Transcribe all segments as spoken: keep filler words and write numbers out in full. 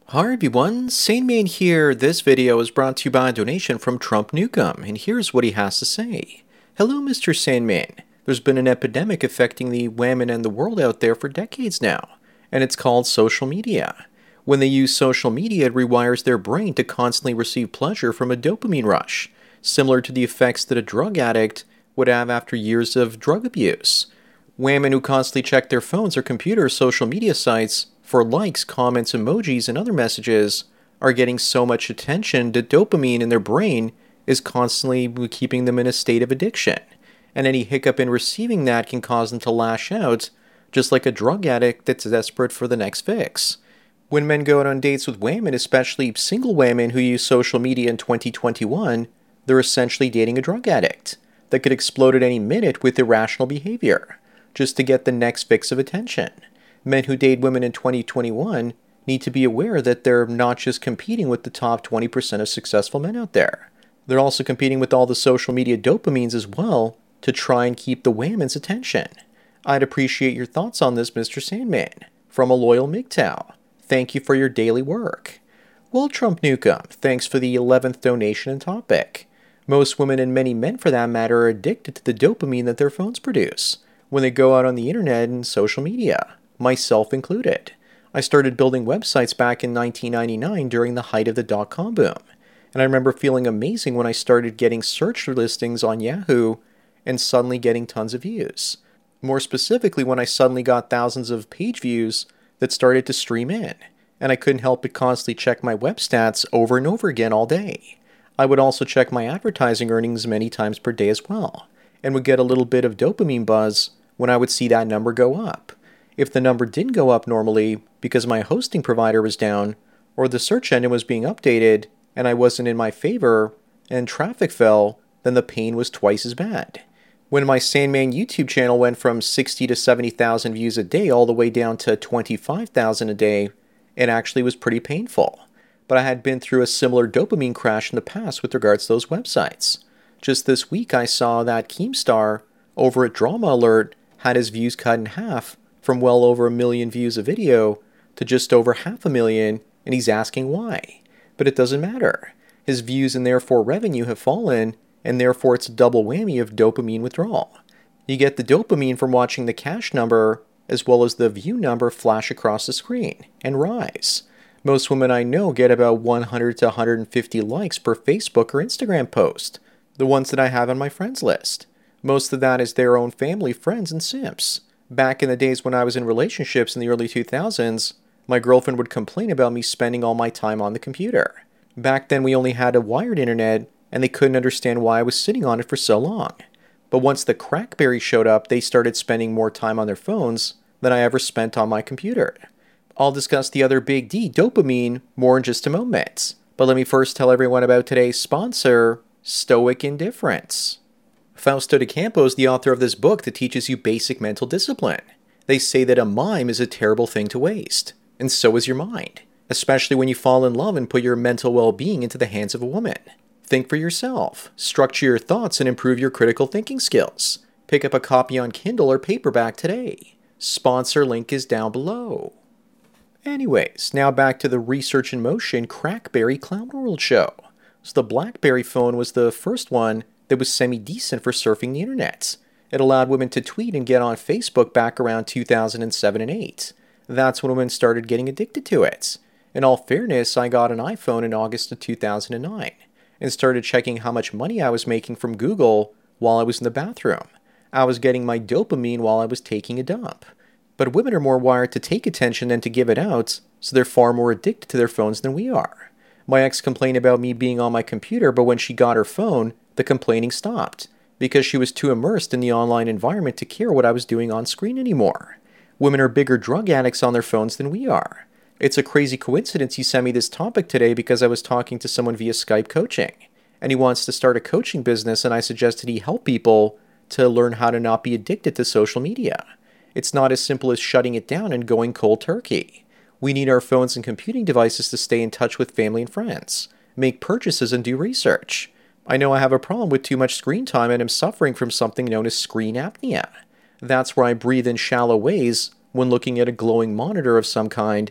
Hi everyone, Sane Man here. This video is brought to you by a donation from Trump Newcomb, and here's what he has to say. Hello, Mister Sandman. There's been an epidemic affecting the women and the world out there for decades now, and it's called social media. When they use social media, it rewires their brain to constantly receive pleasure from a dopamine rush, similar to the effects that a drug addict would have after years of drug abuse. Women who constantly check their phones or computer social media sites for likes, comments, emojis, and other messages are getting so much attention that dopamine in their brain is constantly keeping them in a state of addiction. And any hiccup in receiving that can cause them to lash out, just like a drug addict that's desperate for the next fix. When men go out on dates with women, especially single women who use social media in twenty twenty-one, they're essentially dating a drug addict that could explode at any minute with irrational behavior, just to get the next fix of attention. Men who date women in twenty twenty-one need to be aware that they're not just competing with the top twenty percent of successful men out there. They're also competing with all the social media dopamines as well to try and keep the women's attention. I'd appreciate your thoughts on this, Mister Sandman. From a loyal M G T O W. Thank you for your daily work. Well, Trump Newcomb, thanks for the eleventh donation and topic. Most women and many men for that matter are addicted to the dopamine that their phones produce when they go out on the internet and social media, myself included. I started building websites back in nineteen ninety-nine during the height of the dot-com boom, and I remember feeling amazing when I started getting search listings on Yahoo and suddenly getting tons of views. More specifically, when I suddenly got thousands of page views that started to stream in, and I couldn't help but constantly check my web stats over and over again all day. I would also check my advertising earnings many times per day as well, and would get a little bit of dopamine buzz when I would see that number go up. If the number didn't go up normally because my hosting provider was down, or the search engine was being updated and I wasn't in my favor, and traffic fell, then the pain was twice as bad. When my Sandman YouTube channel went from sixty to seventy thousand views a day all the way down to twenty-five thousand a day, it actually was pretty painful. But I had been through a similar dopamine crash in the past with regards to those websites. Just this week I saw that Keemstar over at Drama Alert had his views cut in half from well over a million views a video to just over half a million, and he's asking why. But it doesn't matter. His views and therefore revenue have fallen, and therefore it's a double whammy of dopamine withdrawal. You get the dopamine from watching the cash number as well as the view number flash across the screen and rise. Most women I know get about one hundred to one hundred fifty likes per Facebook or Instagram post, the ones that I have on my friends list. Most of that is their own family, friends, and simps. Back in the days when I was in relationships in the early two thousands, my girlfriend would complain about me spending all my time on the computer. Back then we only had a wired internet, and they couldn't understand why I was sitting on it for so long. But once the Crackberry showed up, they started spending more time on their phones than I ever spent on my computer. I'll discuss the other big D, dopamine, more in just a moment. But let me first tell everyone about today's sponsor, Stoic Indifference. Fausto de Campo is the author of this book that teaches you basic mental discipline. They say that a mime is a terrible thing to waste, and so is your mind, especially when you fall in love and put your mental well-being into the hands of a woman. Think for yourself, structure your thoughts, and improve your critical thinking skills. Pick up a copy on Kindle or paperback today. Sponsor link is down below. Anyways, now back to the Research in Motion Crackberry Clown World show. So the BlackBerry phone was the first one that was semi-decent for surfing the internet. It allowed women to tweet and get on Facebook back around two thousand seven and eight. That's when women started getting addicted to it. In all fairness, I got an iPhone in August of two thousand nine and started checking how much money I was making from Google while I was in the bathroom. I was getting my dopamine while I was taking a dump. But women are more wired to take attention than to give it out, so they're far more addicted to their phones than we are. My ex complained about me being on my computer, but when she got her phone, the complaining stopped, because she was too immersed in the online environment to care what I was doing on screen anymore. Women are bigger drug addicts on their phones than we are. It's a crazy coincidence you sent me this topic today because I was talking to someone via Skype coaching, and he wants to start a coaching business, and I suggested he help people to learn how to not be addicted to social media. It's not as simple as shutting it down and going cold turkey. We need our phones and computing devices to stay in touch with family and friends, make purchases, and do research. I know I have a problem with too much screen time and am suffering from something known as screen apnea. That's where I breathe in shallow ways when looking at a glowing monitor of some kind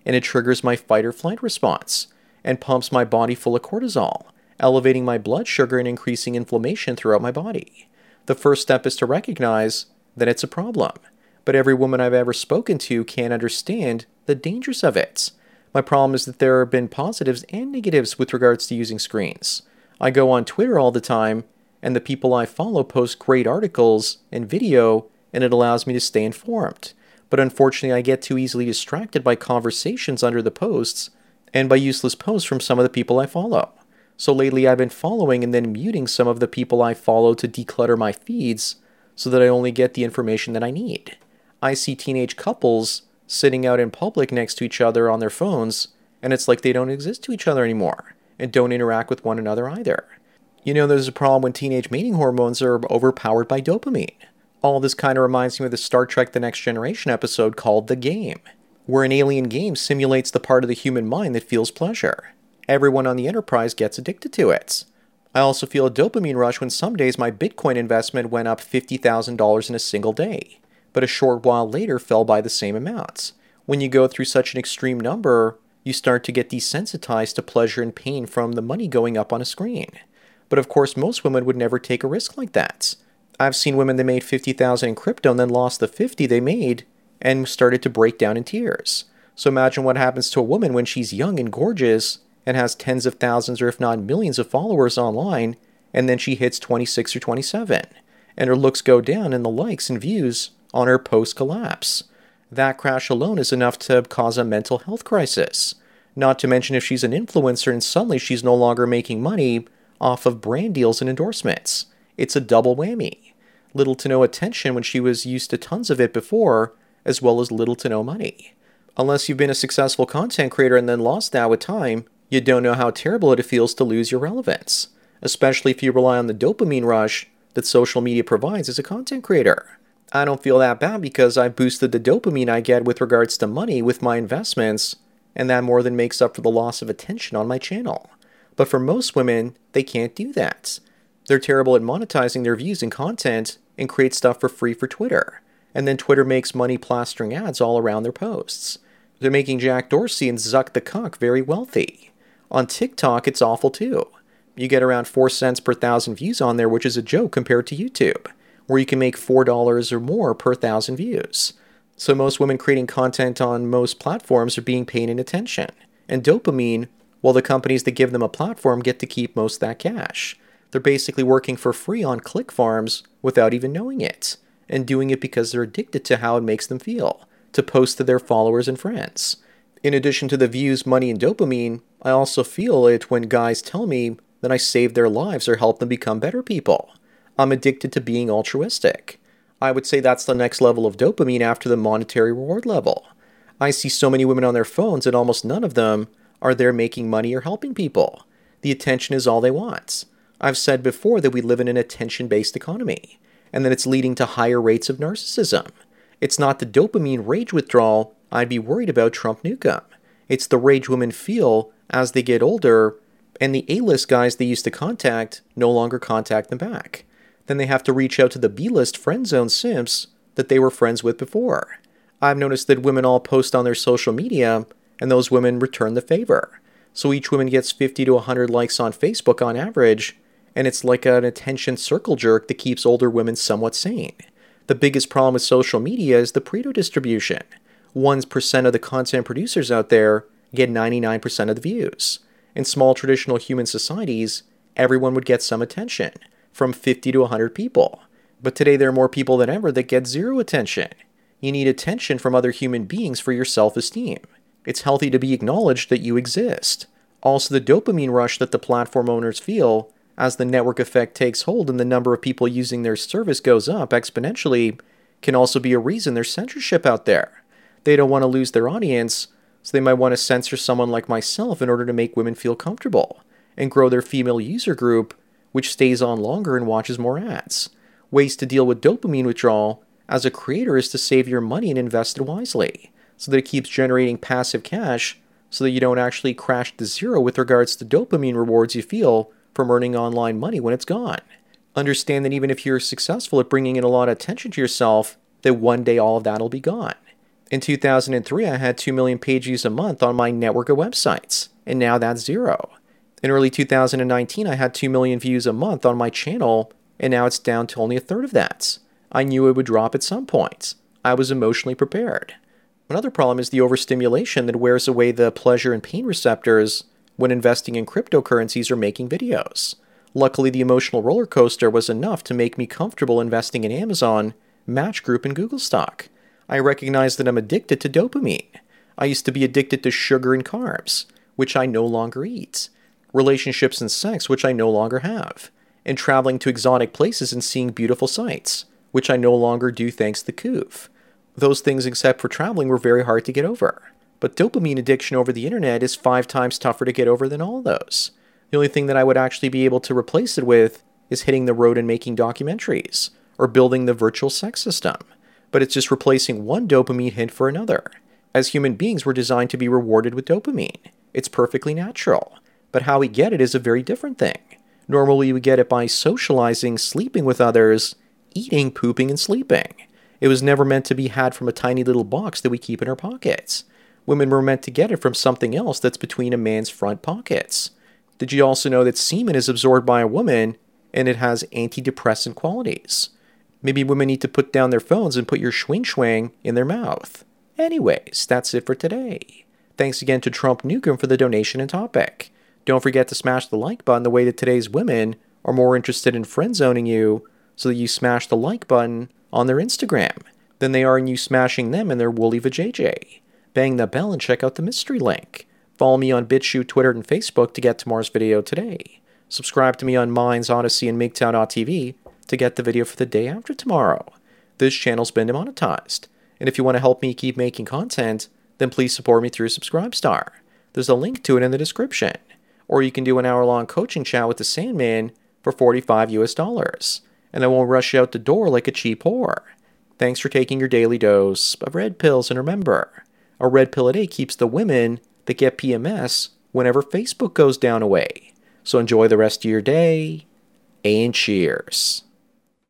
and it triggers my fight or flight response, and pumps my body full of cortisol, elevating my blood sugar and increasing inflammation throughout my body. The first step is to recognize that it's a problem, but every woman I've ever spoken to can't understand the dangers of it. My problem is that there have been positives and negatives with regards to using screens. I go on Twitter all the time, and the people I follow post great articles and video, and it allows me to stay informed. But unfortunately, I get too easily distracted by conversations under the posts and by useless posts from some of the people I follow. So lately I've been following and then muting some of the people I follow to declutter my feeds so that I only get the information that I need. I see teenage couples sitting out in public next to each other on their phones, and it's like they don't exist to each other anymore and don't interact with one another either. You know, there's a problem when teenage mating hormones are overpowered by dopamine. All this kind of reminds me of the Star Trek The Next Generation episode called The Game, where an alien game simulates the part of the human mind that feels pleasure. Everyone on the Enterprise gets addicted to it. I also feel a dopamine rush when some days my Bitcoin investment went up fifty thousand dollars in a single day, but a short while later fell by the same amount. When you go through such an extreme number, you start to get desensitized to pleasure and pain from the money going up on a screen. But of course, most women would never take a risk like that. I've seen women that made fifty thousand dollars in crypto and then lost the fifty they made and started to break down in tears. So imagine what happens to a woman when she's young and gorgeous and has tens of thousands or if not millions of followers online, and then she hits twenty-six or twenty-seven, and her looks go down and the likes and views on her posts collapse. That crash alone is enough to cause a mental health crisis. Not to mention if she's an influencer and suddenly she's no longer making money off of brand deals and endorsements. It's a double whammy. Little to no attention when she was used to tons of it before, as well as little to no money. Unless you've been a successful content creator and then lost that with time, you don't know how terrible it feels to lose your relevance, especially if you rely on the dopamine rush that social media provides as a content creator. I don't feel that bad because I boosted the dopamine I get with regards to money with my investments, and that more than makes up for the loss of attention on my channel. But for most women, they can't do that. They're terrible at monetizing their views and content and create stuff for free for Twitter. And then Twitter makes money plastering ads all around their posts. They're making Jack Dorsey and Zuck the Cuck very wealthy. On TikTok, it's awful too. You get around four cents per thousand views on there, which is a joke compared to YouTube, where you can make four dollars or more per thousand views. So most women creating content on most platforms are being paid in attention and dopamine, while the companies that give them a platform get to keep most of that cash. They're basically working for free on click farms without even knowing it, and doing it because they're addicted to how it makes them feel, to post to their followers and friends. In addition to the views, money, and dopamine, I also feel it when guys tell me that I saved their lives or helped them become better people. I'm addicted to being altruistic. I would say that's the next level of dopamine after the monetary reward level. I see so many women on their phones and almost none of them are there making money or helping people. The attention is all they want. I've said before that we live in an attention-based economy, and that it's leading to higher rates of narcissism. It's not the dopamine rage withdrawal I'd be worried about Trump Nukem. It's the rage women feel as they get older, and the A-list guys they used to contact no longer contact them back. Then they have to reach out to the B-list friend zone simps that they were friends with before. I've noticed that women all post on their social media, and those women return the favor. So each woman gets fifty to one hundred likes on Facebook on average, and it's like an attention circle jerk that keeps older women somewhat sane. The biggest problem with social media is the Pareto distribution. one percent of the content producers out there get ninety-nine percent of the views. In small traditional human societies, everyone would get some attention, from fifty to one hundred people. But today there are more people than ever that get zero attention. You need attention from other human beings for your self-esteem. It's healthy to be acknowledged that you exist. Also, the dopamine rush that the platform owners feel as the network effect takes hold and the number of people using their service goes up exponentially can also be a reason there's censorship out there. They don't want to lose their audience, so they might want to censor someone like myself in order to make women feel comfortable and grow their female user group, which stays on longer and watches more ads. Ways to deal with dopamine withdrawal as a creator is to save your money and invest it wisely, so that it keeps generating passive cash so that you don't actually crash to zero with regards to dopamine rewards you feel from earning online money when it's gone. Understand that even if you're successful at bringing in a lot of attention to yourself, that one day all of that will be gone. In two thousand three, I had two million page views a month on my network of websites, and now that's zero. In early two thousand nineteen, I had two million views a month on my channel, and now it's down to only a third of that. I knew it would drop at some point. I was emotionally prepared. Another problem is the overstimulation that wears away the pleasure and pain receptors when investing in cryptocurrencies or making videos. Luckily, the emotional roller coaster was enough to make me comfortable investing in Amazon, Match Group, and Google stock. I recognize that I'm addicted to dopamine. I used to be addicted to sugar and carbs, which I no longer eat, relationships and sex, which I no longer have, and traveling to exotic places and seeing beautiful sights, which I no longer do thanks to Coof. Those things, except for traveling, were very hard to get over. But dopamine addiction over the internet is five times tougher to get over than all those. The only thing that I would actually be able to replace it with is hitting the road and making documentaries, or building the virtual sex system. But it's just replacing one dopamine hit for another. As human beings, we're designed to be rewarded with dopamine. It's perfectly natural. But how we get it is a very different thing. Normally, we get it by socializing, sleeping with others, eating, pooping, and sleeping. It was never meant to be had from a tiny little box that we keep in our pockets. Women were meant to get it from something else that's between a man's front pockets. Did you also know that semen is absorbed by a woman and it has antidepressant qualities? Maybe women need to put down their phones and put your swing swing in their mouth. Anyways, that's it for today. Thanks again to Trump Nukem for the donation and topic. Don't forget to smash the like button the way that today's women are more interested in friend zoning you, so that you smash the like button on their Instagram than they are in you smashing them in their woolly vajayjay. Bang the bell and check out the mystery link. Follow me on BitChute, Twitter, and Facebook to get tomorrow's video today. Subscribe to me on Minds, Odyssey, and MGTOW dot T V to get the video for the day after tomorrow. This channel's been demonetized, and if you want to help me keep making content, then please support me through Subscribestar. There's a link to it in the description. Or you can do an hour-long coaching chat with the Sandman for forty-five U S dollars, and I won't rush you out the door like a cheap whore. Thanks for taking your daily dose of red pills, and remember, a red pill a day keeps the women that get P M S whenever Facebook goes down away. So enjoy the rest of your day, and cheers.